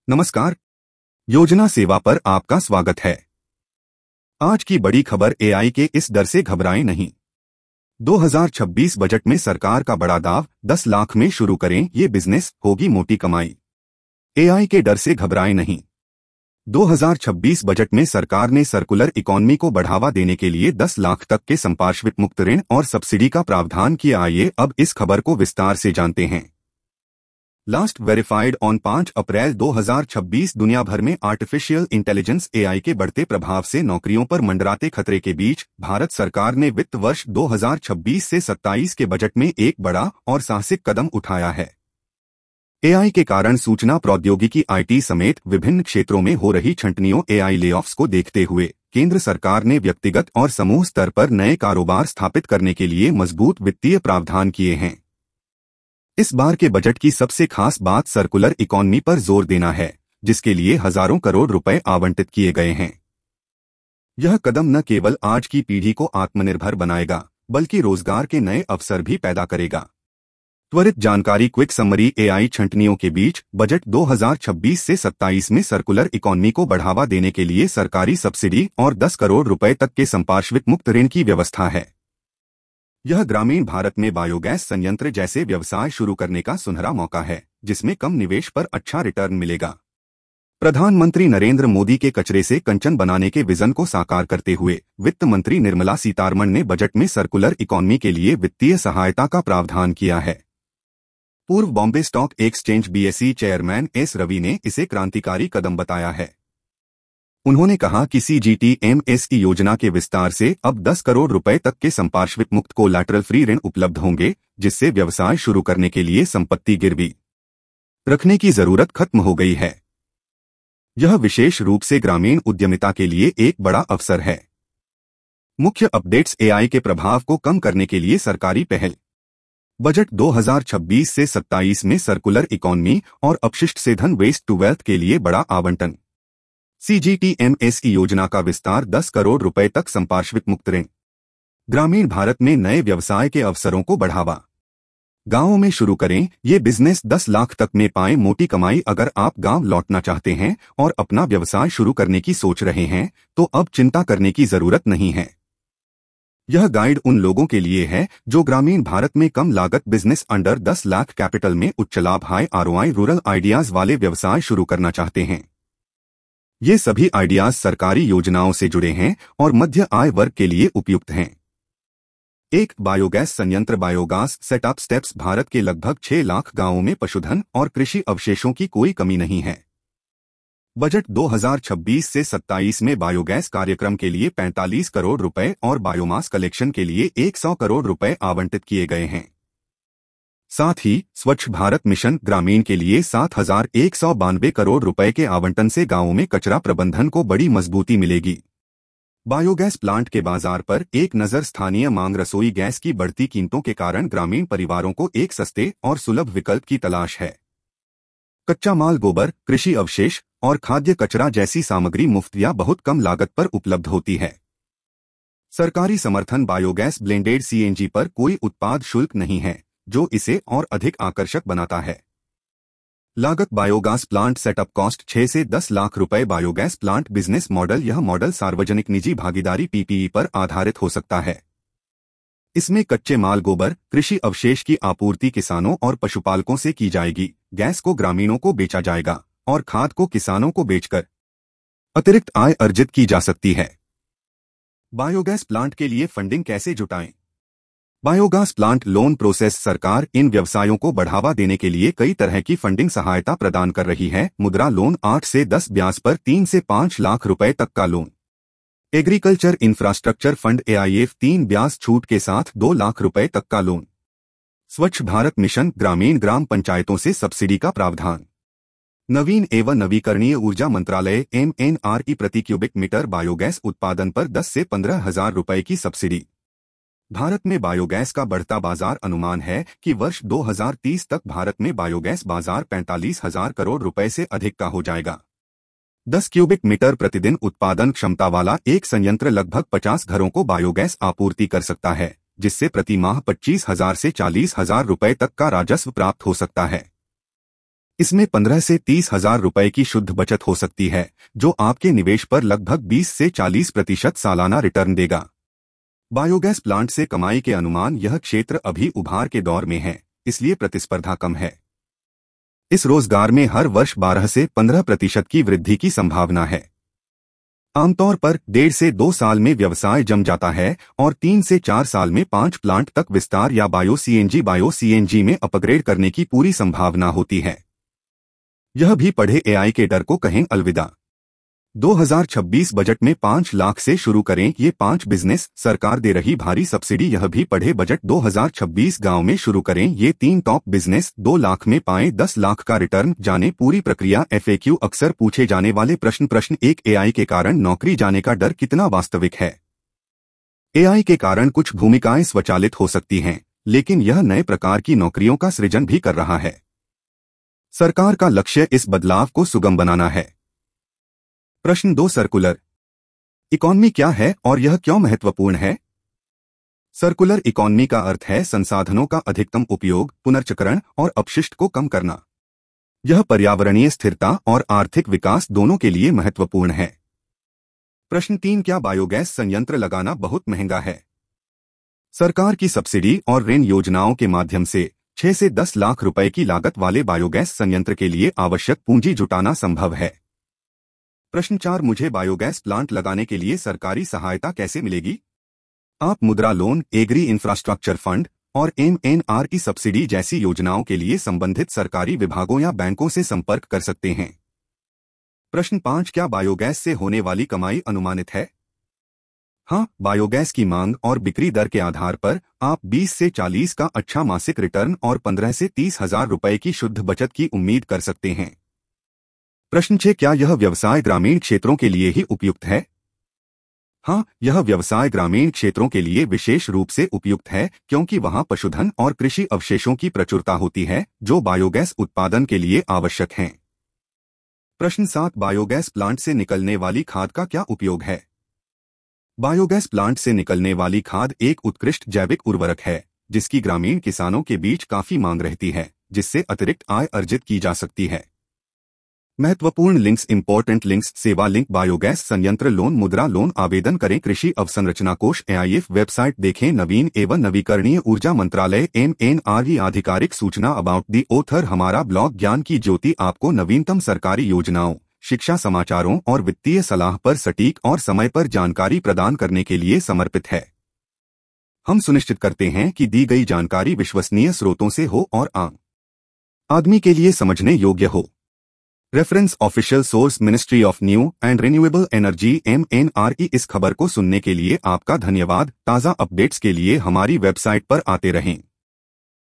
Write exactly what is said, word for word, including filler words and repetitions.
नमस्कार। योजना सेवा पर आपका स्वागत है। आज की बड़ी खबर एआई के इस डर से घबराएं नहीं। दो हज़ार छब्बीस बजट में सरकार का बड़ा दाव, दस लाख में शुरू करें ये बिजनेस, होगी मोटी कमाई। एआई के डर से घबराएं नहीं। दो हज़ार छब्बीस बजट में सरकार ने सर्कुलर इकोनॉमी को बढ़ावा देने के लिए दस लाख तक के संपार्श्विक मुक्त ऋण और सब्सिडी का प्रावधान किया। आइए अब इस खबर को विस्तार से जानते हैं। लास्ट वेरीफाइड ऑन पाँच अप्रैल दो हज़ार छब्बीस। दुनिया भर में आर्टिफिशियल इंटेलिजेंस एआई के बढ़ते प्रभाव से नौकरियों पर मंडराते खतरे के बीच भारत सरकार ने वित्त वर्ष दो हज़ार छब्बीस से सत्ताईस के बजट में एक बड़ा और साहसिक कदम उठाया है। एआई के कारण सूचना प्रौद्योगिकी आईटी समेत विभिन्न क्षेत्रों में हो रही छंटनियों एआई लेऑफ्स को देखते हुए केंद्र सरकार ने व्यक्तिगत और समूह स्तर पर नए कारोबार स्थापित करने के लिए मजबूत वित्तीय प्रावधान किए हैं। इस बार के बजट की सबसे खास बात सर्कुलर इकोनॉमी पर जोर देना है, जिसके लिए हजारों करोड़ रुपए आवंटित किए गए हैं। यह कदम न केवल आज की पीढ़ी को आत्मनिर्भर बनाएगा, बल्कि रोजगार के नए अवसर भी पैदा करेगा। त्वरित जानकारी, क्विक समरी। एआई छंटनियों के बीच बजट दो हज़ार छब्बीस से सत्ताईस में सर्कुलर इकोनॉमी को बढ़ावा देने के लिए सरकारी सब्सिडी और दस करोड़ रुपए तक के संपार्श्विक मुक्त ऋण की व्यवस्था है। यह ग्रामीण भारत में बायोगैस संयंत्र जैसे व्यवसाय शुरू करने का सुनहरा मौका है, जिसमें कम निवेश पर अच्छा रिटर्न मिलेगा। प्रधानमंत्री नरेंद्र मोदी के कचरे से कंचन बनाने के विजन को साकार करते हुए वित्त मंत्री निर्मला सीतारमण ने बजट में सर्कुलर इकोनॉमी के लिए वित्तीय सहायता का प्रावधान किया है। पूर्व Bombay stock exchange BSE chairman S Ravi ने इसे क्रांतिकारी कदम बताया है। उन्होंने कहा कि सीजीटीएमएसई योजना के विस्तार से अब दस करोड़ रुपए तक के संपार्श्विक मुक्त कोलैटरल फ्री ऋण उपलब्ध होंगे, जिससे व्यवसाय शुरू करने के लिए संपत्ति गिरवी रखने की जरूरत खत्म हो गई है। यह विशेष रूप से ग्रामीण उद्यमिता के लिए एक बड़ा अवसर है। मुख्य अपडेट्स। एआई के प्रभाव को कम करने के लिए सरकारी पहल। बजट दो हज़ार छब्बीस से सत्ताईस में सर्कुलर इकोनॉमी और अपशिष्ट से धन, वेस्ट टू वेल्थ के लिए बड़ा आवंटन। सीजीटीएमएसई योजना का विस्तार, दस करोड़ रुपए तक संपार्श्विक मुक्त ऋण। ग्रामीण भारत में नए व्यवसाय के अवसरों को बढ़ावा। गांवों में शुरू करें ये बिजनेस, दस लाख तक में पाएं मोटी कमाई। अगर आप गांव लौटना चाहते हैं और अपना व्यवसाय शुरू करने की सोच रहे हैं, तो अब चिंता करने की जरूरत नहीं है। यह गाइड उन लोगों के लिए है जो ग्रामीण भारत में कम लागत बिजनेस, अंडर दस लाख कैपिटल में उच्च लाभ, हाई आरओआई, रूरल आइडियाज वाले व्यवसाय शुरू करना चाहते हैं। ये सभी आइडियाज सरकारी योजनाओं से जुड़े हैं और मध्य आय वर्ग के लिए उपयुक्त हैं। एक बायोगैस संयंत्र, बायोगैस सेटअप स्टेप्स। भारत के लगभग छह लाख गांवों में पशुधन और कृषि अवशेषों की कोई कमी नहीं है। बजट दो हज़ार छब्बीस से सत्ताईस में बायोगैस कार्यक्रम के लिए पैंतालीस करोड़ रुपए और बायोमास कलेक्शन के लिए सौ करोड़ रुपए आवंटित किए गए हैं। साथ ही स्वच्छ भारत मिशन ग्रामीण के लिए सात हजार एक सौ बानवे करोड़ रुपए के आवंटन से गांवों में कचरा प्रबंधन को बड़ी मजबूती मिलेगी। बायोगैस प्लांट के बाजार पर एक नजर। स्थानीय मांग। रसोई गैस की बढ़ती कीमतों के कारण ग्रामीण परिवारों को एक सस्ते और सुलभ विकल्प की तलाश है। कच्चा माल, गोबर, कृषि अवशेष और खाद्य कचरा जैसी सामग्री मुफ्त या बहुत कम लागत पर उपलब्ध होती है। सरकारी समर्थन। बायोगैस ब्लेंडेड सीएनजी पर कोई उत्पाद शुल्क नहीं है, जो इसे और अधिक आकर्षक बनाता है। लागत। बायोगैस प्लांट सेटअप कॉस्ट छह से दस लाख रुपए। Biogas plant business model. यह मॉडल सार्वजनिक निजी भागीदारी पीपीई पर आधारित हो सकता है। इसमें कच्चे माल, गोबर, कृषि अवशेष की आपूर्ति किसानों और पशुपालकों से की जाएगी। गैस को ग्रामीणों को बेचा जाएगा और खाद को किसानों को बेचकर अतिरिक्त आय अर्जित की जा सकती है। बायोगैस प्लांट के लिए फंडिंग कैसे जुटाएं? Biogas plant loan process. सरकार इन व्यवसायों को बढ़ावा देने के लिए कई तरह की फंडिंग सहायता प्रदान कर रही है। मुद्रा लोन आठ से दस ब्याज पर तीन से पाँच लाख रुपए तक का loan. Agriculture infrastructure fund AIF तीन ब्याज छूट के साथ दो लाख रुपए तक का लोन। स्वच्छ भारत मिशन ग्रामीण ग्राम पंचायतों से सब्सिडी का प्रावधान। नवीन एवं नवीकरणीय ऊर्जा मंत्रालय एमएनआरई प्रति क्यूबिक मीटर बायोगैस उत्पादन पर दस से पंद्रह हजार रुपए की सब्सिडी। भारत में बायोगैस का बढ़ता बाजार। अनुमान है कि वर्ष दो हज़ार तीस तक भारत में बायोगैस बाजार पैंतालीस हजार करोड़ रुपए से अधिक का हो जाएगा। दस क्यूबिक मीटर प्रतिदिन उत्पादन क्षमता वाला एक संयंत्र लगभग पचास घरों को बायोगैस आपूर्ति कर सकता है, जिससे प्रति माह पच्चीस हजार से चालीस हजार रुपए तक का राजस्व प्राप्त हो सकता है। इसमें पंद्रह से तीस हजार रुपए की शुद्ध बचत हो सकती है, जो आपके निवेश पर लगभग बीस से चालीस प्रतिशत सालाना रिटर्न देगा। बायोगैस प्लांट से कमाई के अनुमान। यह क्षेत्र अभी उभार के दौर में है, इसलिए प्रतिस्पर्धा कम है। इस रोजगार में हर वर्ष बारह से पंद्रह प्रतिशत की वृद्धि की संभावना है। आमतौर पर डेढ़ से दो साल में व्यवसाय जम जाता है और तीन से चार साल में पांच प्लांट तक विस्तार या बायो सीएनजी बायो सीएनजी में अपग्रेड करने की पूरी संभावना होती है। यह भी पढ़े एआई के डर को कहें अलविदा। दो हज़ार छब्बीस बजट में पाँच लाख से शुरू करें ये पांच बिजनेस, सरकार दे रही भारी सब्सिडी। यह भी पढ़े बजट दो हज़ार छब्बीस गांव में शुरू करें ये तीन टॉप बिजनेस, दो लाख में पाएं दस लाख का रिटर्न। जाने पूरी प्रक्रिया। एफएक्यू अक्सर पूछे जाने वाले प्रश्न। प्रश्न एक, एआई के कारण नौकरी जाने का डर कितना वास्तविक है? एआई के कारण कुछ भूमिकाएं स्वचालित हो सकती हैं, लेकिन यह नए प्रकार की नौकरियों का सृजन भी कर रहा है। सरकार का लक्ष्य इस बदलाव को सुगम बनाना है। प्रश्न दो, सर्कुलर इकॉनमी क्या है और यह क्यों महत्वपूर्ण है? सर्कुलर इकॉनमी का अर्थ है संसाधनों का अधिकतम उपयोग, पुनर्चक्रण और अपशिष्ट को कम करना। यह पर्यावरणीय स्थिरता और आर्थिक विकास दोनों के लिए महत्वपूर्ण है। प्रश्न तीन, क्या बायोगैस संयंत्र लगाना बहुत महंगा है? सरकार की सब्सिडी और ऋण योजनाओं के माध्यम से छह से दस लाख रुपए की लागत वाले बायोगैस संयंत्र के लिए आवश्यक पूंजी जुटाना संभव है। प्रश्न चार, मुझे बायोगैस प्लांट लगाने के लिए सरकारी सहायता कैसे मिलेगी? आप Mudra loan, agri infrastructure fund और M N R E subsidy जैसी योजनाओं के लिए संबंधित सरकारी विभागों या बैंकों से संपर्क कर सकते हैं। प्रश्न पाँच, क्या बायोगैस से होने वाली कमाई अनुमानित है? हाँ, बायोगैस की मांग और बिक्री दर के आधार पर आप बीस से चालीस का अच्छा मासिक रिटर्न और पंद्रह से तीस हजार रुपए की शुद्ध बचत की उम्मीद कर सकते हैं। प्रश्न छह, क्या यह व्यवसाय ग्रामीण क्षेत्रों के लिए ही उपयुक्त है? हाँ, यह व्यवसाय ग्रामीण क्षेत्रों के लिए विशेष रूप से उपयुक्त है, क्योंकि वहां पशुधन और कृषि अवशेषों की प्रचुरता होती है, जो बायोगैस उत्पादन के लिए आवश्यक हैं। प्रश्न सात, बायोगैस प्लांट से निकलने वाली खाद का क्या उपयोग है? बायोगैस प्लांट से निकलने वाली खाद एक उत्कृष्ट जैविक उर्वरक है, जिसकी ग्रामीण किसानों के बीच काफी मांग रहती है, जिससे अतिरिक्त आय अर्जित की जा सकती है। महत्वपूर्ण लिंक्स, इंपॉर्टेंट लिंक्स, सेवा लिंक, बायोगैस संयंत्र लोन, मुद्रा लोन आवेदन करें, कृषि अवसंरचना कोष, एआईएफ वेबसाइट देखें, नवीन एवं नवीकरणीय ऊर्जा मंत्रालय एम एन आर ई आधिकारिक सूचना अबाउट दी ऑथर। हमारा ब्लॉग ज्ञान की ज्योति आपको नवीनतम सरकारी योजनाओं, शिक्षा समाचारों और वित्तीय सलाह पर सटीक और समय पर जानकारी प्रदान करने के लिए समर्पित है। हम सुनिश्चित करते हैं कि दी गई जानकारी विश्वसनीय स्रोतों से हो और आम आदमी के लिए समझने योग्य हो। Reference official source ministry of new and renewable energy M N R E. इस खबर को सुनने के लिए आपका धन्यवाद। ताज़ा अपडेट्स के लिए हमारी वेबसाइट पर आते रहें।